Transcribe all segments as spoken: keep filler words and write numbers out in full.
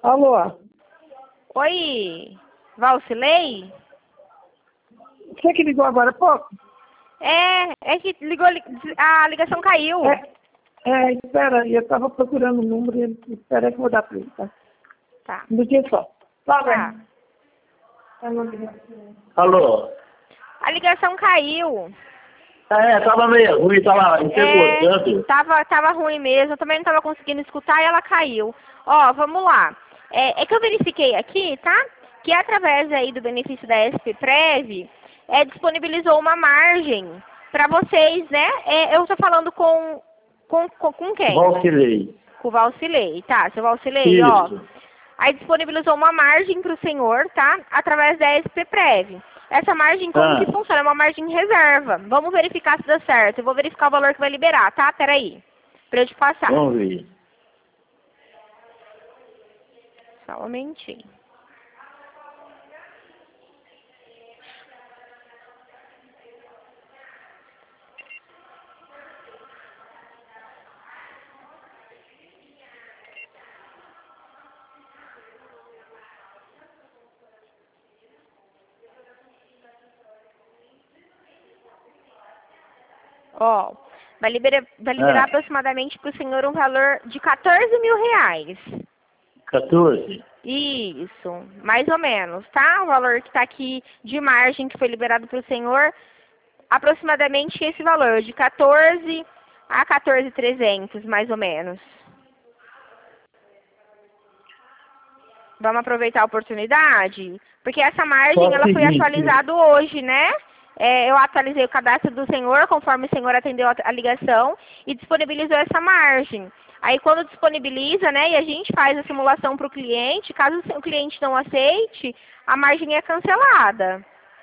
Alô? Oi, Valcilei? Você que ligou agora há pouco? É, é que ligou, a ligação caiu. É, é espera aí, eu estava procurando o número e espera aí que eu vou dar para ele, tá? Tá. Um dia só. Tá, Tá. bem. Alô? A ligação caiu. É, tava meio ruim, tava intercortando. É, tava, tava ruim mesmo, eu também não tava conseguindo escutar e ela caiu. Ó, vamos lá. É, é que eu verifiquei aqui, tá? Que através aí do benefício da S P Prev, é, disponibilizou uma margem para vocês, né? É, eu tô falando com, com, com, com quem? Valcilei. Com o Valcilei, tá? Seu Valcilei, ó. Aí disponibilizou uma margem para o senhor, tá? Através da S P Prev. Essa margem, como Ah. que funciona? É uma margem reserva. Vamos verificar se dá certo. Eu vou verificar o valor que vai liberar, tá? Peraí. Pra eu te passar. Vamos ver. Só um momentinho. Ó, vai liberar, vai liberar Ah. aproximadamente para o senhor um valor de quatorze mil reais. quatorze? Isso, mais ou menos, tá? O valor que tá aqui de margem que foi liberado para o senhor, aproximadamente esse valor, de quatorze a quatorze mil e trezentos, mais ou menos. Vamos aproveitar a oportunidade? Porque essa margem, ela foi atualizada hoje, né? É, eu atualizei o cadastro do senhor, conforme o senhor atendeu a, a ligação, e disponibilizou essa margem. Aí, quando disponibiliza, né, e a gente faz a simulação para o cliente, caso o cliente não aceite, a margem é cancelada.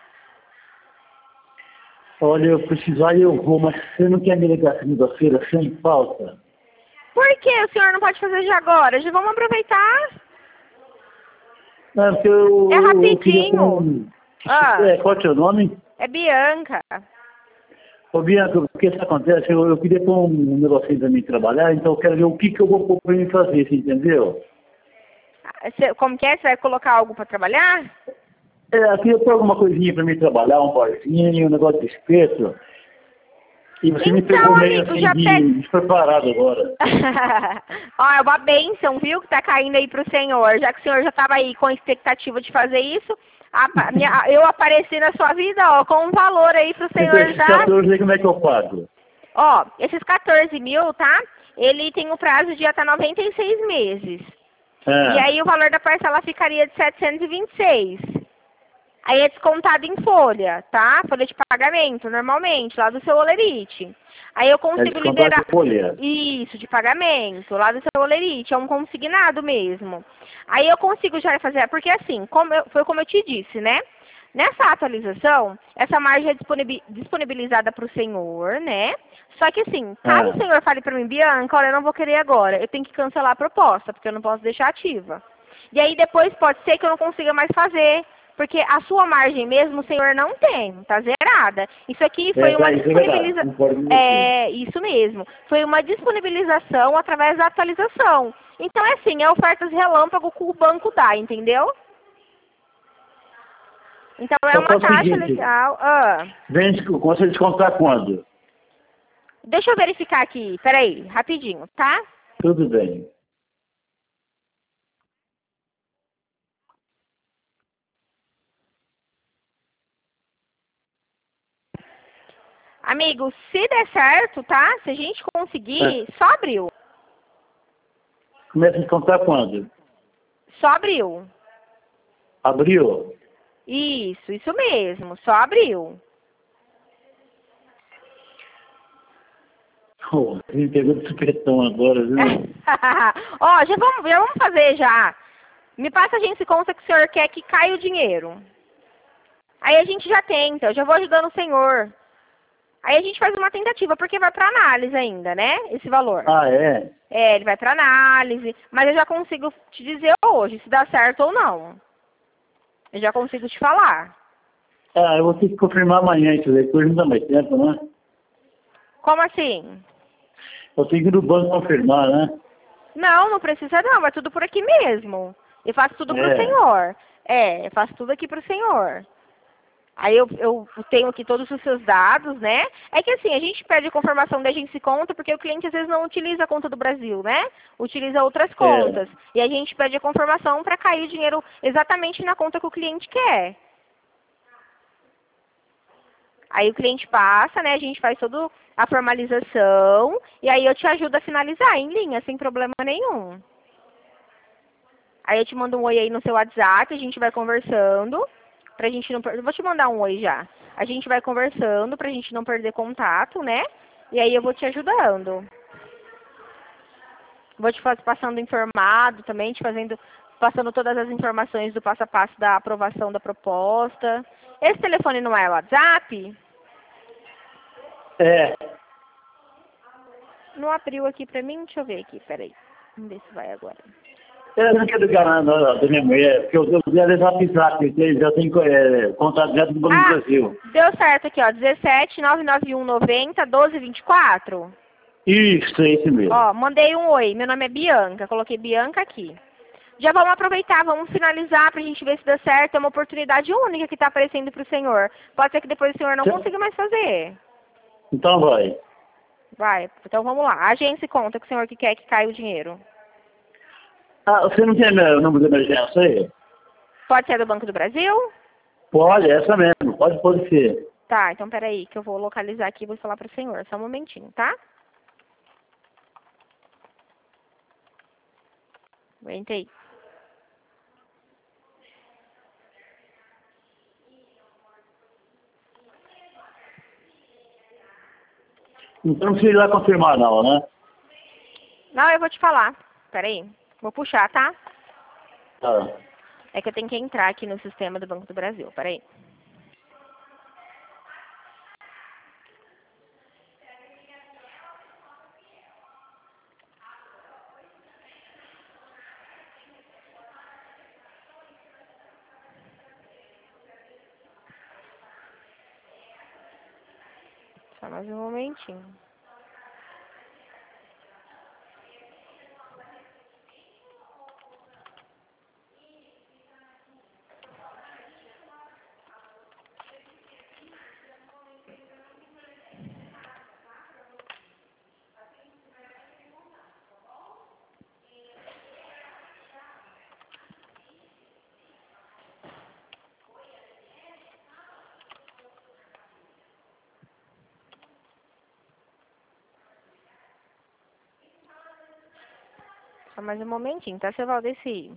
Olha, eu precisar e eu vou, mas você não quer me ligar segunda-feira sem falta? Por que o senhor não pode fazer já agora? Já vamos aproveitar. Não, porque eu... É rapidinho. Um... Ah, É, qual é o seu nome? é Bianca. Ô, Bianca, o que isso acontece? Eu, eu queria pôr um negocinho pra mim trabalhar, então eu quero ver o que, que eu vou pôr pra mim fazer, você entendeu? Cê, como que é? Você vai colocar algo para trabalhar? É, eu queria pôr alguma coisinha pra mim trabalhar, um barzinho, um negócio de espeto. E você então, me pegou meio amigo, assim já de pe... despreparado agora. Ó, é uma bênção, viu, que tá caindo aí pro senhor. Já que o senhor já tava aí com expectativa de fazer isso, a, minha, eu apareci na sua vida, ó, com um valor aí pro senhor Então, esses já. quatorze aí, como é que eu pago? Ó, esses quatorze mil, tá? Ele tem o prazo de até noventa e seis meses. Ah. E aí o valor da parcela ficaria de setecentos e vinte e seis. Aí é descontado em folha, tá? Folha de pagamento, normalmente, lá do seu Olerite. Aí eu consigo é liberar... Folha. Isso, de pagamento, lá do seu Olerite. É um consignado mesmo. Aí eu consigo já fazer... Porque assim, como eu, foi como eu te disse, né? Nessa atualização, essa margem é disponibilizada para o senhor, né? Só que assim, caso Ah. o senhor fale para mim, Bianca, olha, eu não vou querer agora. Eu tenho que cancelar a proposta, porque eu não posso deixar ativa. E aí depois pode ser que eu não consiga mais fazer. Porque a sua margem mesmo o senhor não tem, tá zerada. Isso aqui foi é, uma é disponibilização. É, isso mesmo. Foi uma disponibilização através da atualização. Então é assim, é ofertas relâmpago que o banco dá, entendeu? Então é Só uma taxa seguinte, legal. Ah. Vende, você descontar quando? Deixa eu verificar aqui, peraí, rapidinho, tá? Tudo bem. Amigo, se der certo, tá? Se a gente conseguir, É. só abril. Começa a descontar quando? Só abril. Abril? Isso, isso mesmo, só abril. Oh, me pegou de supetão agora, viu? Ó, já vamos, já vamos fazer já. Me passa a gente se conta que o senhor quer que caia o dinheiro. Aí a gente já tenta, eu já vou ajudando o senhor. Aí a gente faz uma tentativa, porque vai para análise ainda, né? Esse valor. Ah, é? É, ele vai para análise, mas eu já consigo te dizer hoje se dá certo ou não. Eu já consigo te falar. Ah, eu vou ter que confirmar amanhã isso daí, depois não dá mais tempo, né? Como assim? Eu tenho que ir no banco confirmar, né? Não, não precisa não, é tudo por aqui mesmo. Eu faço tudo pro É. senhor. É, eu faço tudo aqui pro senhor. Aí eu, eu tenho aqui todos os seus dados, né? É que assim, a gente pede a confirmação da agência conta porque o cliente às vezes não utiliza a conta do Brasil, né? Utiliza outras É. contas. E a gente pede a confirmação para cair o dinheiro exatamente na conta que o cliente quer. Aí o cliente passa, né? A gente faz toda a formalização e aí eu te ajudo a finalizar em linha, sem problema nenhum. Aí eu te mando um oi aí no seu WhatsApp, a gente vai conversando, pra gente não perder. Vou te mandar um oi já. A gente vai conversando pra gente não perder contato, né? E aí eu vou te ajudando. Vou te fazer passando informado também, te fazendo, passando todas as informações do passo a passo da aprovação da proposta. Esse telefone não é o WhatsApp? É. Não abriu aqui pra mim? Deixa eu ver aqui, peraí. Vamos ver se vai agora. Eu não quero ligar na, na, da minha mulher, porque eu eu quero levar pisar, porque já tem é, contato direto do Banco do Ah, Brasil. deu certo aqui, ó. dezessete, nove nove um, noventa, doze, vinte e quatro. Isso, é esse mesmo. Ó, mandei um oi. Meu nome é Bianca. Coloquei Bianca aqui. Já vamos aproveitar, vamos finalizar pra gente ver se dá certo. É uma oportunidade única que tá aparecendo pro senhor. Pode ser que depois o senhor não consiga mais fazer. Então vai. Vai, então vamos lá. A agência conta que o senhor que quer que caia o dinheiro. Ah, você não tem meu número de emergência aí? Pode ser do Banco do Brasil? Pode, essa mesmo, pode, pode ser. Tá, então peraí, que eu vou localizar aqui e vou falar pro senhor. Só um momentinho, tá? Aguenta aí. Então não precisa ir lá confirmar não, né? Não, eu vou te falar. Peraí. Vou puxar, tá? Tá. É que eu tenho que entrar aqui no sistema do Banco do Brasil. Peraí. Só mais um momentinho. Só mais um momentinho, tá, seu Valdeci?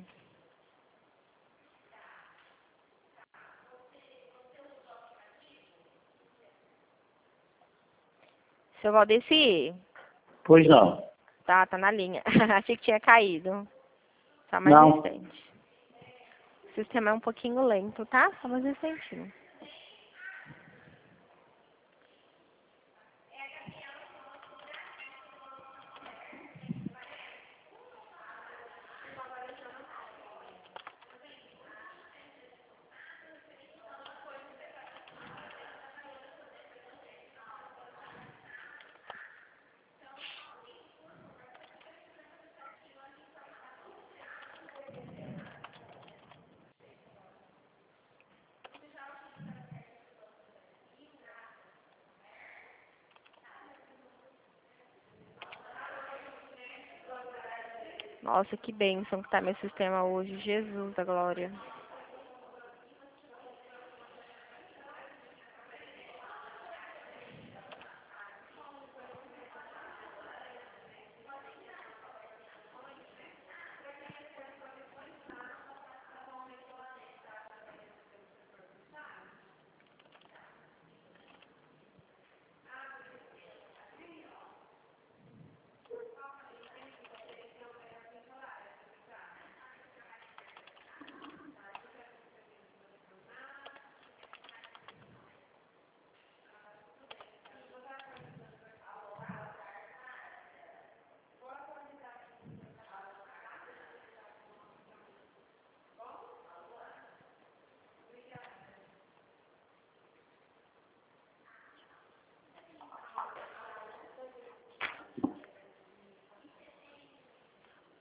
Seu Valdeci? Pois não. Tá, tá na linha. Achei que tinha caído. Só mais um Não. instante. O sistema é um pouquinho lento, tá? Só mais um instantinho. Nossa, que bênção que tá meu sistema hoje. Jesus da glória.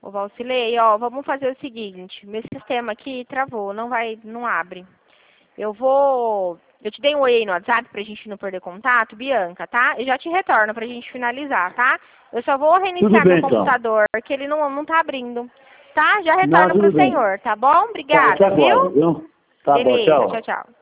Ô, Valcilei, ó, vamos fazer o seguinte. Meu sistema aqui travou, não vai, não abre. Eu vou... Eu te dei um oi aí no WhatsApp pra gente não perder contato, Bianca, tá? Eu já te retorno pra gente finalizar, tá? Eu só vou reiniciar bem, meu computador, então. que ele não, não tá abrindo. Tá? Já retorno Não, pro tudo bem. senhor, tá bom? Tá, Obrigada, até agora, viu? viu? Tá Beleza, bom, tchau. tchau, tchau.